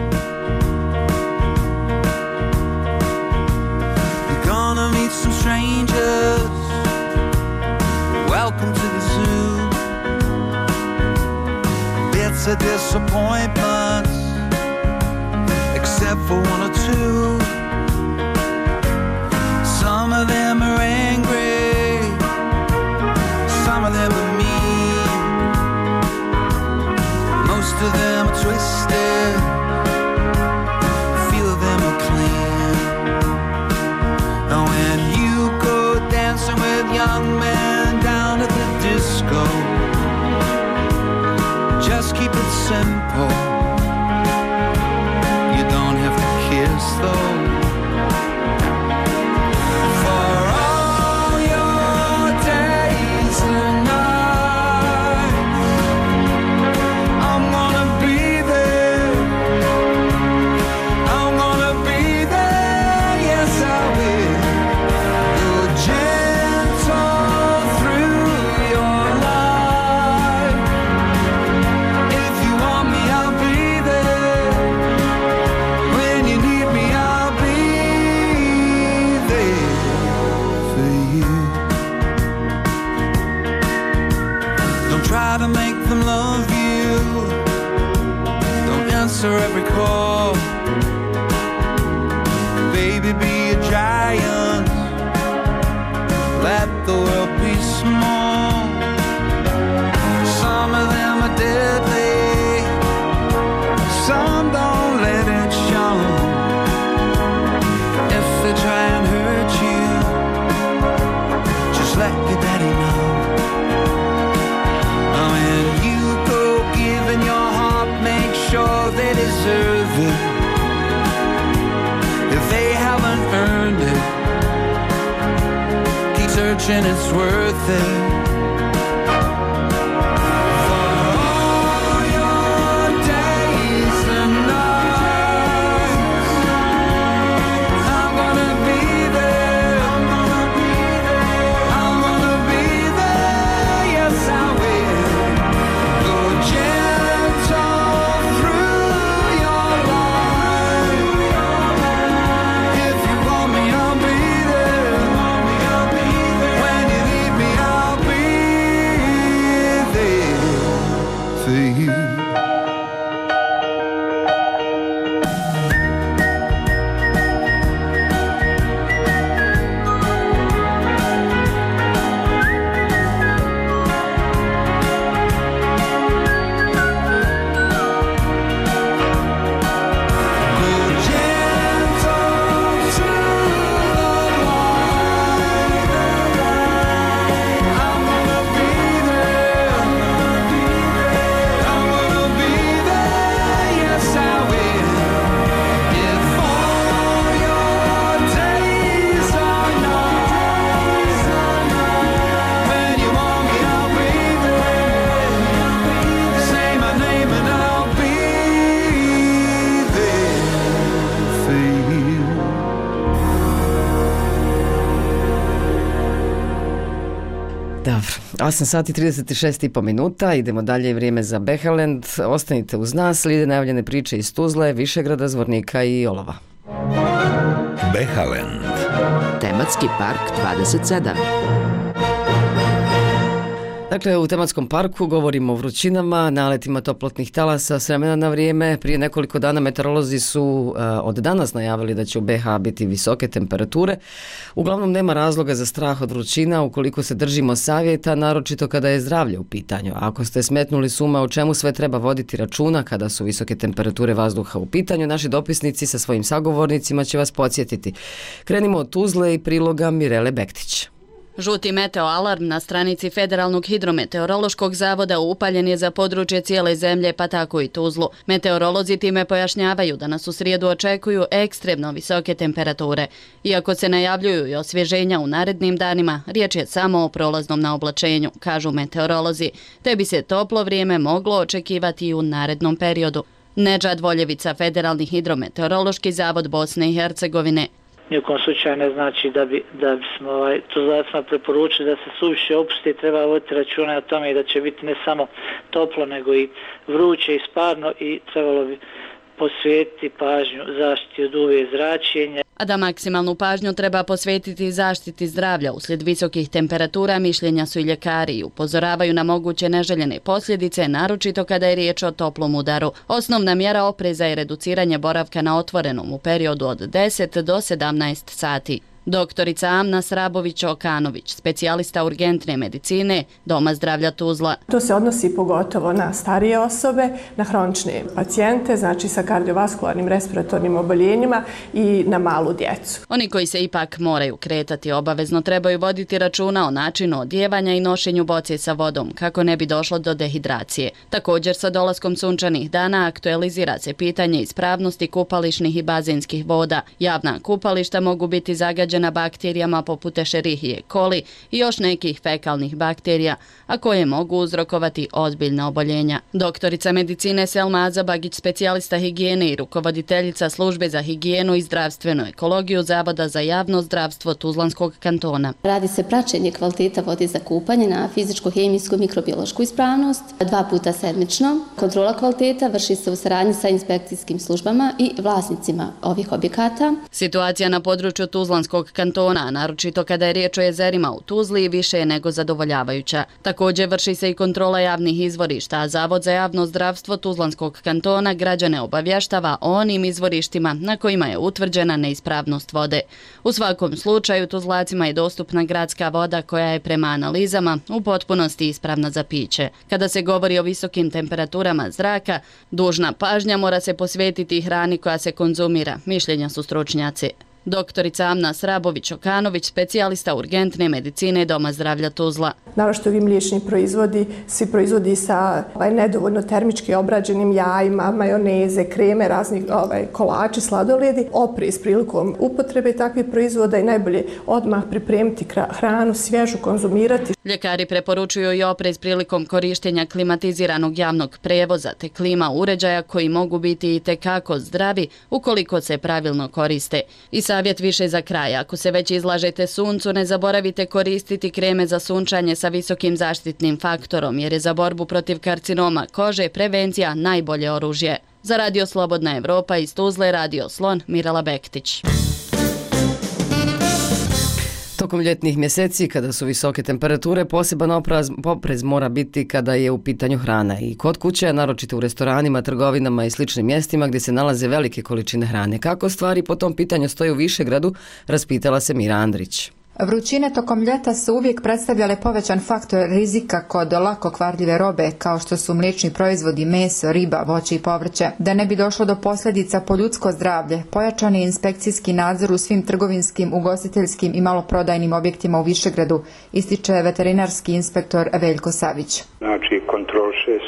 You're gonna meet some strangers. Welcome to the zoo. It's a disappointment, except for one or two. Some of them are angry, some of them are mean. Most of them are twisted, a few of them are clean. And when you go dancing with young men down at the disco, just keep it simple. You don't have to kiss though. For all your days and nights, I'm gonna be there. I'm gonna be there. Yes, I will. You're gentle through your life. If you want me, I'll be there. When you need me, I'll be there for you. Don't try to make them love you. Don't answer every call. Baby, be a giant. Let the world be small. Some of them are deadly, some don't let it show. If they try and hurt you, just let your daddy know. When you go giving your heart, make sure they deserve it. If they haven't earned it, keep searching, it's worth it. When you need me, I'll be Dobro, 8 sati 36,5 minuta, idemo dalje, vrijeme za Behaland. Ostanite uz nas, slijede najavljene priče iz Tuzle, Višegrada, Zvornika i Olova. Behaland. Tematski park 27. Dakle, u tematskom parku govorimo o vrućinama, naletima toplotnih talasa s vremena na vrijeme. Prije nekoliko dana meteorolozi su od danas najavili da će u BH biti visoke temperature. Uglavnom nema razloga za strah od vrućina ukoliko se držimo savjeta, naročito kada je zdravlje u pitanju. Ako ste smetnuli s uma o čemu sve treba voditi računa kada su visoke temperature vazduha u pitanju, naši dopisnici sa svojim sagovornicima će vas podsjetiti. Krenimo od Tuzle i priloga Mirele Bektić. Žuti meteoalarm na stranici Federalnog hidrometeorološkog zavoda upaljen je za područje cijele zemlje, pa tako i Tuzlu. Meteorolozi time pojašnjavaju da nas u srijedu očekuju ekstremno visoke temperature. Iako se najavljuju i osvježenja u narednim danima, riječ je samo o prolaznom naoblačenju, kažu meteorolozi, te bi se toplo vrijeme moglo očekivati i u narednom periodu. Nedžad Voljevica, Federalni hidrometeorološki zavod Bosne i Hercegovine. Nijekom slučaju ne znači da bismo tuzlacima preporučili da se suviše opusti, treba voditi računa o tome i da će biti ne samo toplo nego i vruće i sparno i trebalo bi posvetiti pažnju zaštiti od UV zračenja. A da maksimalnu pažnju treba posvetiti zaštiti zdravlja uslijed visokih temperatura, mišljenja su i ljekari i upozoravaju na moguće neželjene posljedice, naročito kada je riječ o toplom udaru. Osnovna mjera opreza je reduciranje boravka na otvorenom u periodu od 10 do 17 sati. Doktorica Amna Srabović-Okanović, specijalista urgentne medicine, Doma zdravlja Tuzla. To se odnosi pogotovo na starije osobe, na hronične pacijente, znači sa kardiovaskularnim respiratornim oboljenjima i na malu djecu. Oni koji se ipak moraju kretati obavezno trebaju voditi računa o načinu odjevanja i nošenju boce sa vodom kako ne bi došlo do dehidracije. Također sa dolaskom sunčanih dana aktualizira se pitanje ispravnosti kupališnih i bazenskih voda. Javna kupališta mogu biti zagađena bakterijama poput Escherichie coli i još nekih fekalnih bakterija, a koje mogu uzrokovati ozbiljna oboljenja. Doktorica medicine Selma Azabagić, specijalista higijene i rukovoditeljica službe za higijenu i zdravstvenu ekologiju Zavoda za javno zdravstvo Tuzlanskog kantona. Radi se praćenje kvaliteta vode za kupanje na fizičko, hemijsku i mikrobiološku ispravnost 2 puta sedmično. Kontrola kvaliteta vrši se u saradnji sa inspekcijskim službama i vlasnicima ovih objekata. Situacija na području Tuzlanskog kantona, naročito kada je riječ o jezerima u Tuzli, više je nego zadovoljavajuća. Također vrši se i kontrola javnih izvorišta, a Zavod za javno zdravstvo Tuzlanskog kantona građane obavještava o onim izvorištima na kojima je utvrđena neispravnost vode. U svakom slučaju Tuzlacima je dostupna gradska voda koja je prema analizama u potpunosti ispravna za piće. Kada se govori o visokim temperaturama zraka, dužna pažnja mora se posvetiti hrani koja se konzumira, mišljenja su stručnjaci. Doktorica Amna Srabović-Okanović, specijalista urgentne medicine Doma zdravlja Tuzla. Naročito ovi mliječni proizvodi, svi proizvodi sa nedovoljno termički obrađenim jajima, majoneze, kreme, razni kolači, sladoledi. Oprez prilikom upotrebe takvih proizvoda i najbolje odmah pripremiti hranu, svježu, konzumirati. Ljekari preporučuju i oprez prilikom korištenja klimatiziranog javnog prevoza te klima uređaja koji mogu biti i tekako zdravi ukoliko se pravilno koriste. I savjet više za kraj, ako se već izlažete suncu, ne zaboravite koristiti kreme za sunčanje sa visokim zaštitnim faktorom, jer je za borbu protiv karcinoma kože prevencija najbolje oružje. Za Radio Slobodna Evropa iz Tuzle, Radio Slon, Mirela Bektić. Tokom ljetnih mjeseci, kada su visoke temperature, poseban oprez mora biti kada je u pitanju hrana i kod kuće, naročito u restoranima, trgovinama i sličnim mjestima gdje se nalaze velike količine hrane. Kako stvari po tom pitanju stoje u Višegradu, raspitala se Mira Andrić. Vrućine tokom ljeta su uvijek predstavljale povećan faktor rizika kod lako kvarljive robe, kao što su mliječni proizvodi, meso, riba, voće i povrće. Da ne bi došlo do posljedica po ljudsko zdravlje, pojačan je inspekcijski nadzor u svim trgovinskim, ugostiteljskim i maloprodajnim objektima u Višegradu, ističe veterinarski inspektor Veljko Savić. Znači, kontroliše se takve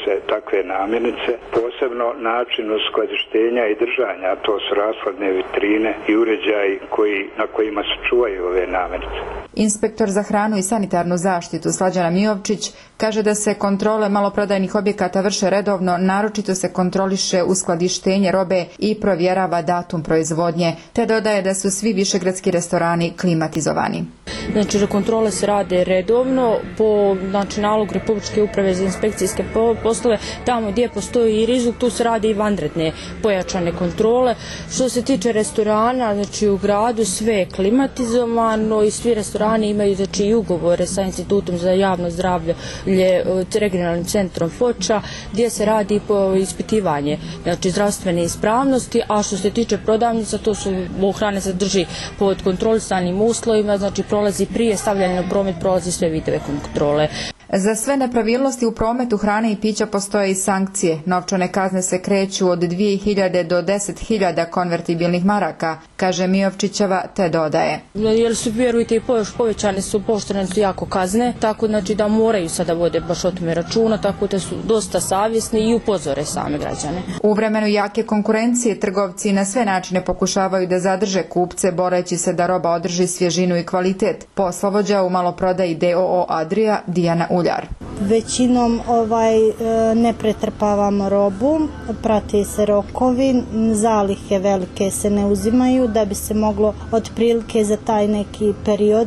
takve namirnice, posebno način uskladištenja i držanja, a to su rashladne vitrine i uređaji na kojima se čuvaju ove namirnice. Inspektor za hranu i sanitarnu zaštitu Slađana Mijovčić kaže da se kontrole maloprodajnih objekata vrše redovno, naročito se kontroliše uskladištenje robe i provjerava datum proizvodnje, te dodaje da su svi višegradski restorani klimatizovani. Znači, kontrole se rade redovno po nalogu Republičke uprave za inspekcijske poslove. Tamo gdje postoji i rizik, tu se rade i vanredne pojačane kontrole. Što se tiče restorana, znači u gradu sve je klimatizovano i svi restorani imaju znači i ugovore sa Institutom za javno zdravlje, regionalnim centrom Foča, gdje se radi po ispitivanje znači zdravstvene ispravnosti, a što se tiče prodavnica, to su hrane se drži pod kontrolisanim uslovima, znači prolazi prije stavljanja na promet, prolazi sve vidove kontrole. Za sve nepravilnosti u prometu hrane i pića postoje i sankcije. Novčane kazne se kreću od 2.000 do 10.000 konvertibilnih maraka, kaže Mijovčićeva, te dodaje. Jer su, vjerujte, i povećane su, pooštrene su jako kazne, tako znači da moraju sada vode baš o tome računa, tako da su dosta savjesni i upozore same građane. U vremenu jake konkurencije trgovci na sve načine pokušavaju da zadrže kupce, boreći se da roba održi svježinu i kvalitet. Poslovođa u maloprodaji DOO Adria Dijana Uljar. Većinom ne pretrpavamo robu, prate se rokovi, zalihe velike se ne uzimaju da bi se moglo otprilike za taj neki period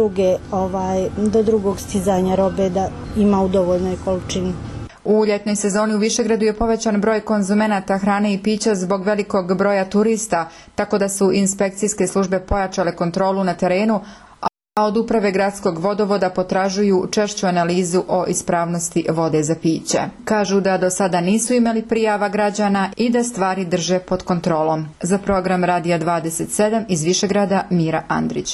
do drugog stizanja robe da ima u dovoljnoj količini. U ljetnoj sezoni u Višegradu je povećan broj konzumenata hrane i pića zbog velikog broja turista, tako da su inspekcijske službe pojačale kontrolu na terenu, a od uprave gradskog vodovoda potražuju češću analizu o ispravnosti vode za piće. Kažu da do sada nisu imali prijava građana i da stvari drže pod kontrolom. Za program Radija 27 iz Višegrada Mira Andrić.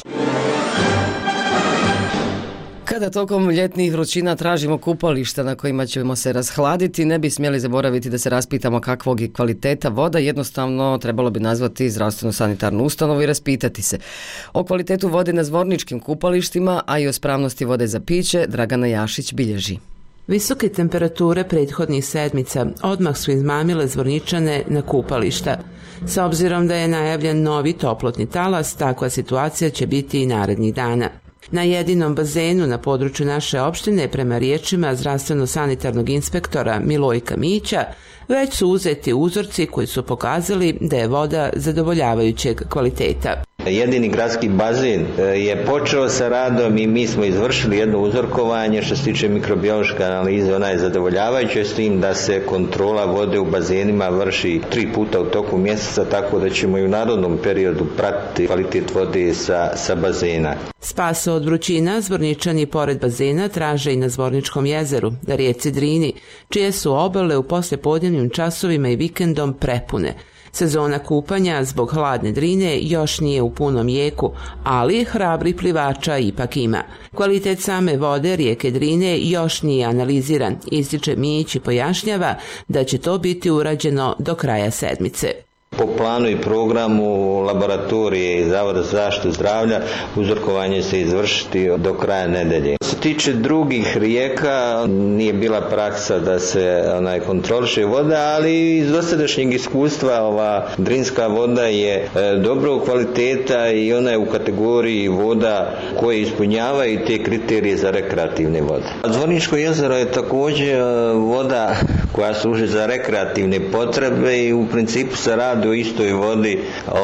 Kada tokom ljetnih vrućina tražimo kupališta na kojima ćemo se rashladiti, ne bi smjeli zaboraviti da se raspitamo kakvog je kvaliteta voda, jednostavno trebalo bi nazvati zdravstveno-sanitarnu ustanovu i raspitati se. O kvalitetu vode na zvorničkim kupalištima, a i o spravnosti vode za piće, Dragana Jašić bilježi. Visoke temperature prethodnih sedmica odmah su izmamile Zvorničane na kupališta. S obzirom da je najavljen novi toplotni talas, takva situacija će biti i narednih dana. Na jedinom bazenu na području naše opštine, prema riječima zdravstveno-sanitarnog inspektora Milojka Mića, već su uzeti uzorci koji su pokazali da je voda zadovoljavajućeg kvaliteta. Jedini gradski bazen je počeo sa radom i mi smo izvršili jedno uzorkovanje što se tiče mikrobiološke analize, ona je zadovoljavajuća, s tim da se kontrola vode u bazenima vrši 3 puta u toku mjeseca, tako da ćemo i u narodnom periodu pratiti kvalitet vode sa bazena. Spas od vrućina Zvorničani pored bazena traže i na Zvorničkom jezeru, na rijeci Drini, čije su obale u poslijepodnevnim časovima i vikendom prepune. Sezona kupanja zbog hladne Drine još nije u punom jeku, ali hrabri plivača ipak ima. Kvalitet same vode rijeke Drine još nije analiziran, ističe Mijić i pojašnjava da će to biti urađeno do kraja sedmice. Po planu i programu laboratorije i Zavoda za zaštitu zdravlja uzorkovanje se izvršiti do kraja nedelje. Što se tiče drugih rijeka, nije bila praksa da se kontroliše voda, ali iz dosadašnjeg iskustva ova drinska voda je dobrog kvaliteta i ona je u kategoriji voda koje ispunjavaju te kriterije za rekreativne vode. Zvorničko jezero je također voda koja služi za rekreativne potrebe i u principu se radi o istoj vodi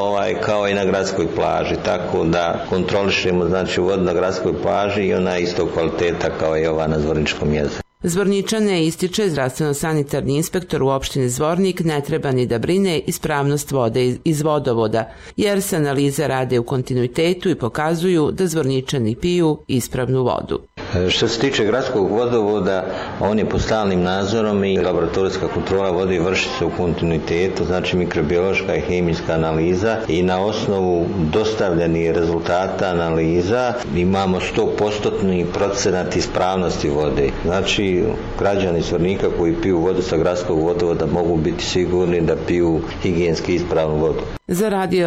kao i na gradskoj plaži, tako da kontrolišemo vodu na gradskoj plaži i ona je istog kvaliteta kao i ova na Zvorničkom jezeru. Zvorničane ističe zdravstveno-sanitarni inspektor u opštini Zvornik, ne treba ni da brine ispravnost vode iz vodovoda, jer se analize rade u kontinuitetu i pokazuju da Zvorničani piju ispravnu vodu. Što se tiče gradskog vodovoda, on je pod stalnim nadzorom i laboratorijska kontrola vode vrši se u kontinuitetu, znači mikrobiološka i hemijska analiza, i na osnovu dostavljenih rezultata analiza imamo 100% procenat ispravnosti vode. Znači, građani Zvornika koji piju vodu sa gradskog vodovoda mogu biti sigurni da piju higijenski ispravnu vodu. Za Radio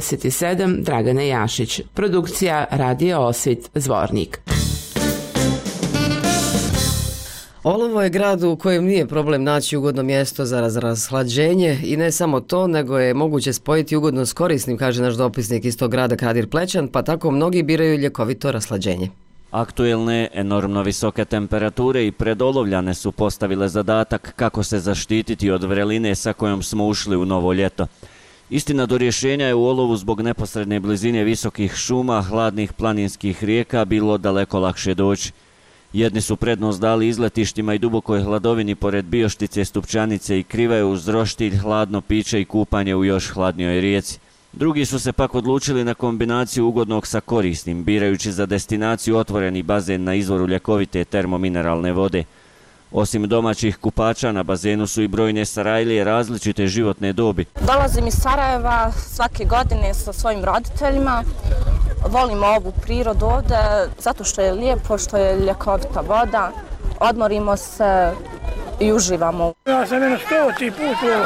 27 Dragana Jašić, produkcija Radio Osvit Zvornik. Olovo je grad u kojem nije problem naći ugodno mjesto za rashlađenje i ne samo to, nego je moguće spojiti ugodno s korisnim, kaže naš dopisnik iz tog grada Kadir Plećan, pa tako mnogi biraju ljekovito rashlađenje. Aktuelne, enormno visoke temperature i predolovljane su postavile zadatak kako se zaštititi od vreline sa kojom smo ušli u novo ljeto. Istina, do rješenja je u Olovu zbog neposredne blizine visokih šuma, hladnih planinskih rijeka bilo daleko lakše doći. Jedni su prednost dali izletištima i dubokoj hladovini pored Bioštice, Stupčanice i Krive uz roštilj, hladno piće i kupanje u još hladnijoj rijeci. Drugi su se pak odlučili na kombinaciju ugodnog sa korisnim, birajući za destinaciju otvoreni bazen na izvoru ljekovite termomineralne vode. Osim domaćih kupača, na bazenu su i brojne Sarajlije različite životne dobi. Dolazim iz Sarajeva svake godine sa svojim roditeljima. Volimo ovu prirodu ovde zato što je lijepo, što je ljekovita voda. Odmorimo se i uživamo. Ja sam jedno 100. put u ovo.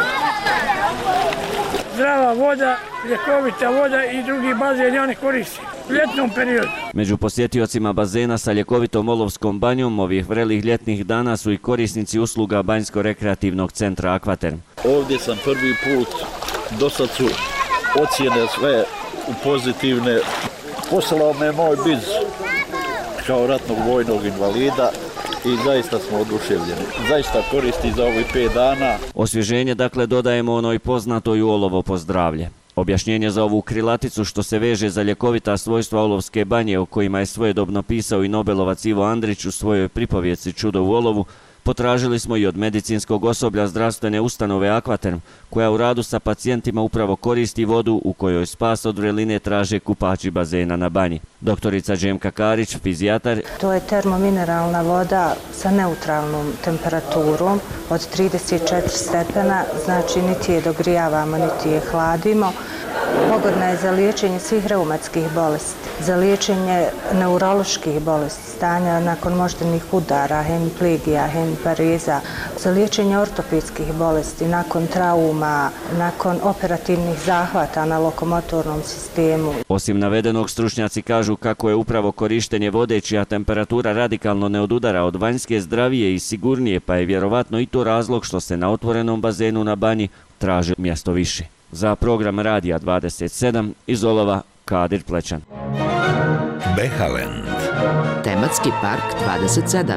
Zdrava voda, ljekovita voda i drugi bazen ja ne koristim u ljetnom periodu. Među posjetiocima bazena sa ljekovitom olovskom banjom ovih vrelih ljetnih dana su i korisnici usluga Banjsko-rekreativnog centra Akvaterm. Ovdje sam prvi put, do sad su ocjene sve u pozitivne. Poslao me moj biz kao ratnog vojnog invalida i zaista smo oduševljeni. Zaista koristi za ovih 5 dana. Osvježenje dakle dodajemo onoj poznatoj u Olovo pozdravlje. Objašnjenje za ovu krilaticu što se veže za ljekovita svojstva Olovske banje o kojima je svojedobno pisao i Nobelovac Ivo Andrić u svojoj pripovjeci Čudo u Olovu, potražili smo i od medicinskog osoblja zdravstvene ustanove Akvaterm, koja u radu sa pacijentima upravo koristi vodu u kojoj spas od vreline traže kupači bazena na banji. Doktorica Džemka Karić, fizijatar. To je termomineralna voda sa neutralnom temperaturom od 34 stepena, znači niti je dogrijavamo, niti je hladimo. Pogodna je za liječenje svih reumatskih bolesti, za liječenje neuroloških bolesti, stanja nakon moždanih udara, hemiplegija, hemipareza, za liječenje ortopedskih bolesti, nakon trauma, nakon operativnih zahvata na lokomotornom sistemu. Osim navedenog, stručnjaci kažu kako je upravo korištenje vode čija temperatura radikalno ne odudara od vanjske, zdravije i sigurnije, pa je vjerovatno i to razlog što se na otvorenom bazenu na banji traži mjesto više. Za program Radija 27 iz Olova, Kadir Plećan. Behaland. Tematski park 27.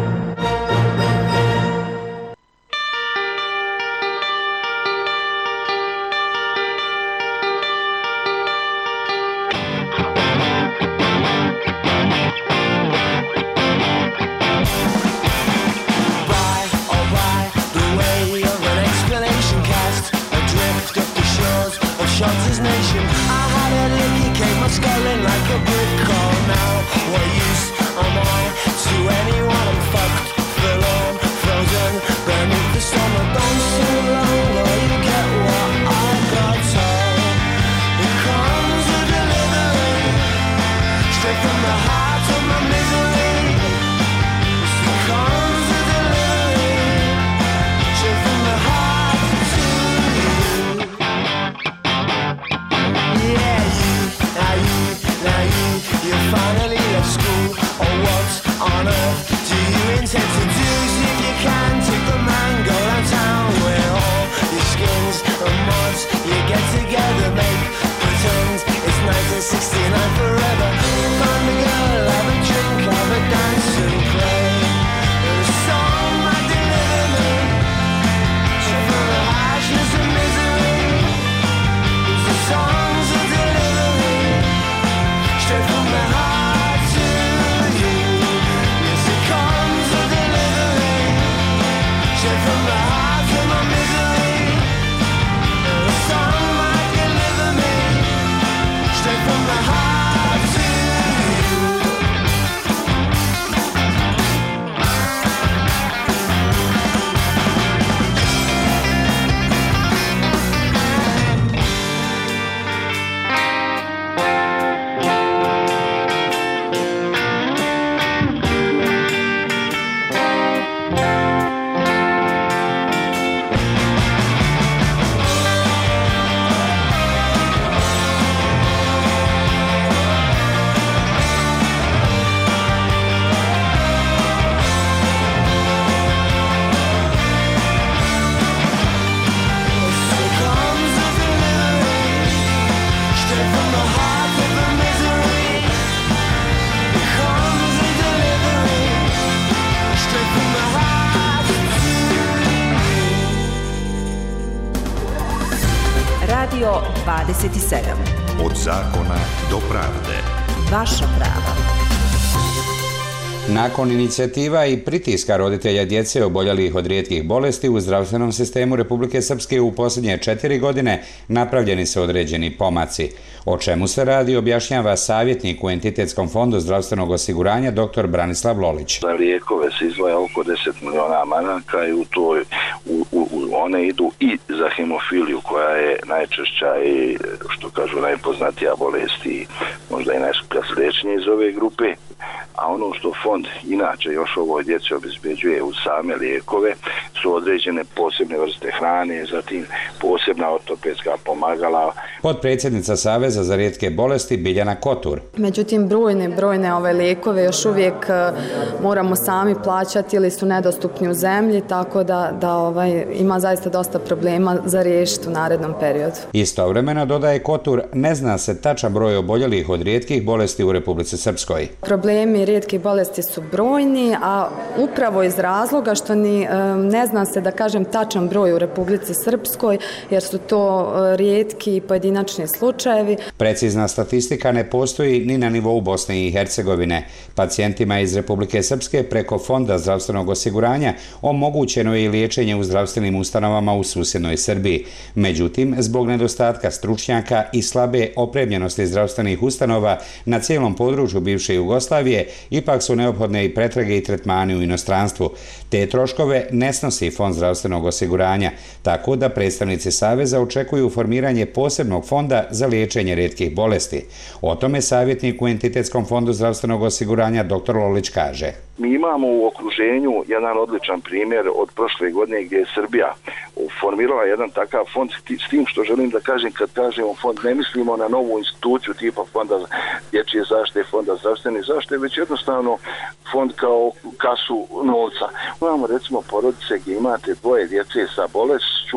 His nation. I had a lick, he came my sculling like a brick call now. What use am I to anyone? I'm fucked, forlorn, frozen beneath the storm. I don't so long, will you get what I got told? It comes a delivery, straight from the heart of my misery. It comes a delivery, straight from the heart to you. You finally left school, or what on earth do you intend to do? See if you can take the man, go downtown, wear all your skins and mods. You get together, make pretend it's 1969 forever. Find a girl, have a drink, have a dance and play. There's a song might deliver me, straight from the harshness and misery. There's a songs that deliver me, straight from the heart to you. Yes, it comes a delivery, straight from the heart to my misery. And the song might deliver me, straight from the heart to 27. Od zakona do pravde. Vaša prava. Nakon inicijativa i pritiska roditelja djece oboljelih od rijetkih bolesti u zdravstvenom sistemu Republike Srpske u posljednje 4 godine napravljeni su određeni pomaci. O čemu se radi objašnjava savjetnik u Entitetskom fondu zdravstvenog osiguranja dr. Branislav Lolić. Za lijekove se izdvaja oko 10 miliona maraka i one idu i za hemofiliju koja je najčešća i što kažu najpoznatija bolest i možda i najskuplja se liječenje iz ove grupe. A ono što fond inače još ovoj djeci obezbeđuje uz same lijekove su određene posebne vrste hrane, zatim posebna ortopedska pomagala. Potpredsjednica Saveza za rijetke bolesti Biljana Kotur. Međutim, brojne ove lijekove još uvijek moramo sami plaćati ili su nedostupni u zemlji, tako da ima zaista dosta problema za riješiti u narednom periodu. Istovremeno, dodaje Kotur, ne zna se tačan broj oboljelih od rijetkih bolesti u Republici Srpskoj. Problemi rijetkih bolesti su brojni, a upravo iz razloga što ne zna se, da kažem, tačan broj u Republici Srpskoj, jer su to rijetki i pojedinačni slučajevi. Precizna statistika ne postoji ni na nivou Bosne i Hercegovine. Pacijentima iz Republike Srpske preko Fonda zdravstvenog osiguranja omogućeno je i liječenje u zdravstvenim ustanovama u susjednoj Srbiji. Međutim, zbog nedostatka stručnjaka i slabe opremljenosti zdravstvenih ustanova na cijelom području bivše Jugoslavije, ipak su neophodne i pretrage i tretmani u inostranstvu. Te troškove ne snosi Fond zdravstvenog osiguranja, tako da predstavnici Saveza očekuju formiranje posebnog fonda za liječenje rijetkih bolesti. O tome savjetnik u Entitetskom fondu zdravstvenog osiguranja dr. Lolić kaže. Mi imamo u okruženju jedan odličan primjer od prošle godine gdje je Srbija formirala jedan takav fond, s tim što želim da kažem, kad kažemo fond, ne mislimo na novu instituciju tipa fonda dječje zaštite, fonda zdravstvene zaštite, već jednostavno fond kao kasu novca. Imamo recimo porodice gdje imate dvoje djece sa bolešću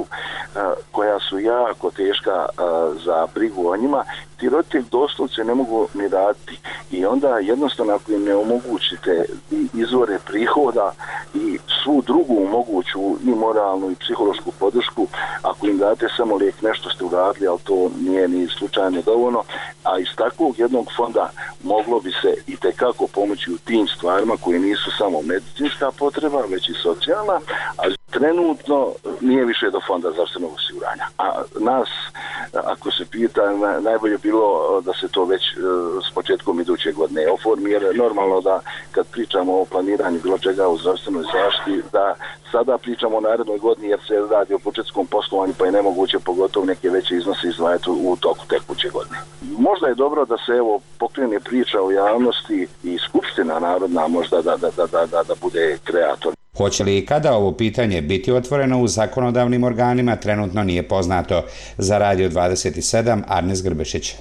koja su jako teška za brigu o njima, ti roditelji doslovce ne mogu ni raditi i onda jednostavno ako im ne omogućite izvore prihoda i svu drugu moguću i moralnu i psihološku podršku, ako im date samo lijek, nešto ste uradili, ali to nije ni slučajno dovoljno, a iz takvog jednog fonda moglo bi se i tekako pomoći u tim stvarima koje nisu samo medicinska potreba, već i socijalna, a trenutno nije više do Fonda zdravstvenog osiguranja. A nas, ako se pita, najbolje bilo da se to već s početkom iduće godine oformi, jer normalno da kad pričamo o planiranju bilo čega u zdravstvenoj zaštiti, da sada pričamo o narednoj godini jer se radi o početskom poslovanju, pa je nemoguće pogotovo neke veće iznose izdvajati u toku tekuće godine. Možda je dobro da se pokrene priča o javnosti i Skupština narodna možda da bude kreator. Hoće li i kada ovo pitanje biti otvoreno u zakonodavnim organima, trenutno nije poznato. Za Radio 27, Arnes Grbešić.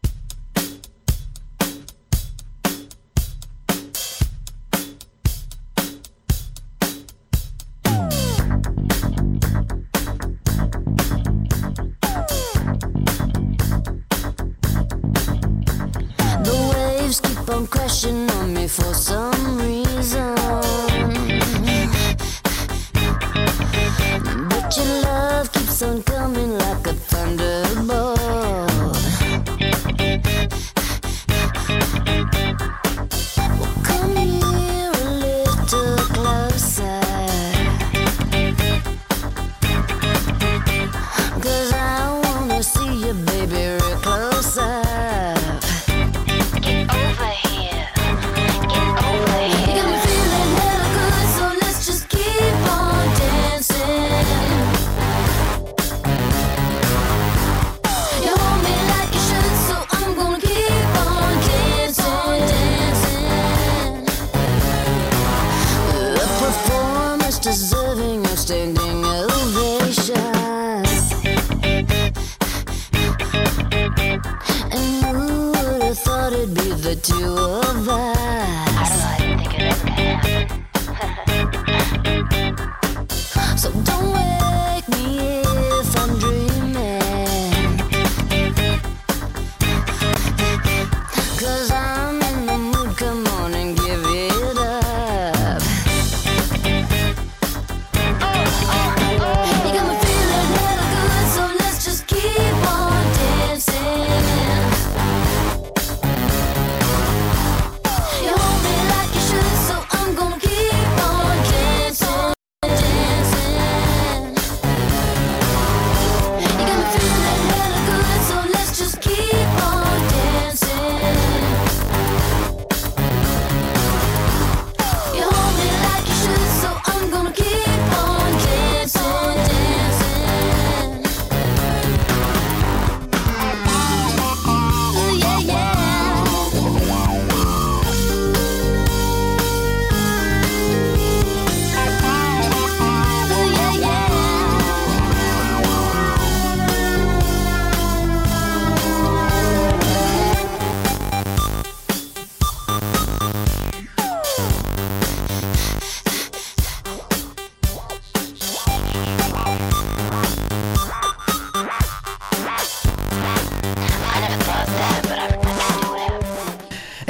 Dancing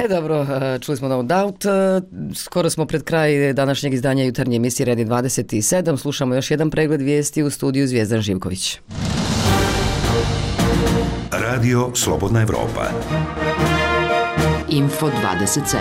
Dobro, čuli smo No Doubt. Skoro smo pred kraj današnjeg izdanja jutarnje emisije Red 27. Slušamo još jedan pregled vijesti u studiju Zvijezdan Živković. Radio Slobodna Evropa. Info 27.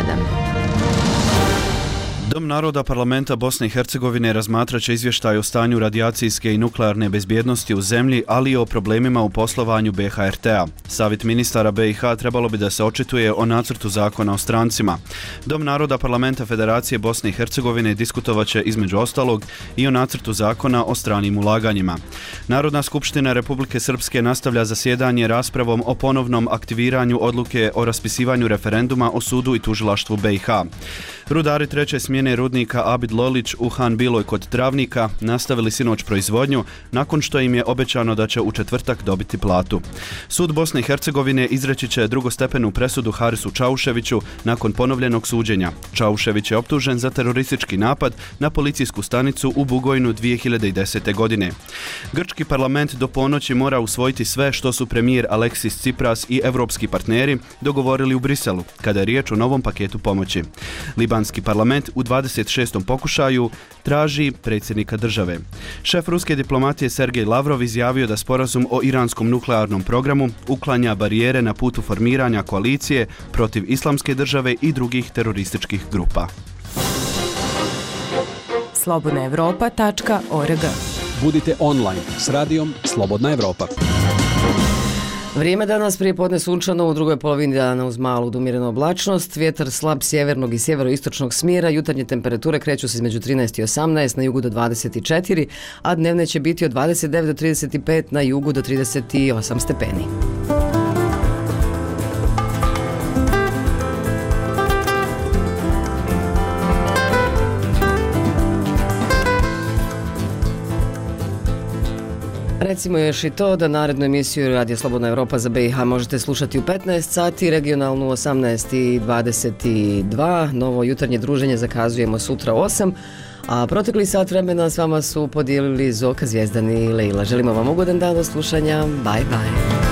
Dom naroda parlamenta Bosne i Hercegovine razmatraće izvještaj o stanju radijacijske i nuklearne bezbjednosti u zemlji, ali i o problemima u poslovanju BHRT-a. Savjet ministara BiH trebalo bi da se očituje o nacrtu zakona o strancima. Dom naroda parlamenta Federacije Bosne i Hercegovine diskutovaće između ostalog i o nacrtu zakona o stranim ulaganjima. Narodna skupština Republike Srpske nastavlja zasjedanje raspravom o ponovnom aktiviranju odluke o raspisivanju referenduma o sudu i tužilaštvu BiH. Rudari treće smjene rudnika Abid Lolić u Han Biloj kod Travnika nastavili sinoć proizvodnju nakon što im je obećano da će u četvrtak dobiti platu. Sud Bosne i Hercegovine izreći će drugostepenu presudu Harisu Čauševiću nakon ponovljenog suđenja. Čaušević je optužen za teroristički napad na policijsku stanicu u Bugojnu 2010. godine. Grčki parlament do ponoći mora usvojiti sve što su premijer Aleksis Tsipras i evropski partneri dogovorili u Briselu kada je riječ o novom paketu pomoći. Libanski parlament u 26. pokušaju traži predsjednika države. Šef ruske diplomatije Sergej Lavrov izjavio da sporazum o iranskom nuklearnom programu uklanja barijere na putu formiranja koalicije protiv islamske države i drugih terorističkih grupa. slobodnaevropa.org. Budite online s radijom Slobodna Evropa. Vrijeme danas prije podne sunčano, u drugoj polovini dana uz malu do umjerenu oblačnost, vjetar slab sjevernog i sjeveroistočnog smjera, jutarnje temperature kreću se između 13 i 18, na jugu do 24, a dnevne će biti od 29 do 35, na jugu do 38 stepeni. Recimo još i to da narednu emisiju Radio Slobodna Evropa za BiH možete slušati u 15 sati, regionalnu 18:22, novo jutarnje druženje zakazujemo sutra 8, a protekli sat vremena s vama su podijelili Zoka, Zvijezdan i Leila. Želimo vam ugodan dan do slušanja, bye bye.